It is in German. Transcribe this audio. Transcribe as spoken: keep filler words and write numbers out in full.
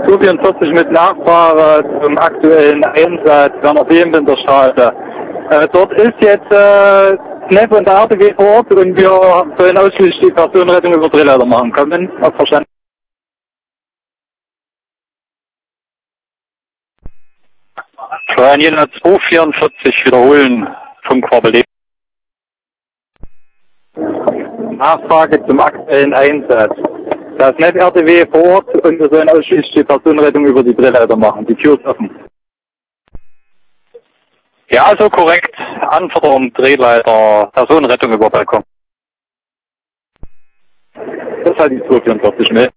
vierundvierzig mit Nachfrage zum aktuellen Einsatz Werner Behenwinterstraße. Äh, dort ist jetzt äh, N E F und der R T W vor Ort und wir sollen ausschließlich die Personenrettung über Drehleiter machen. Kommen, auf verstanden. Daniela zwei vierundvierzig wiederholen, Funkquarbel. Nachfrage zum aktuellen Einsatz. Das N E F R T W vor Ort und wir sollen ausschließlich die Personenrettung über die Drehleiter machen. Die Tür ist offen. Ja, so korrekt. Anforderung Drehleiter, Personenrettung über Balkon. Das ist halt die zwei vierundvierzig mit.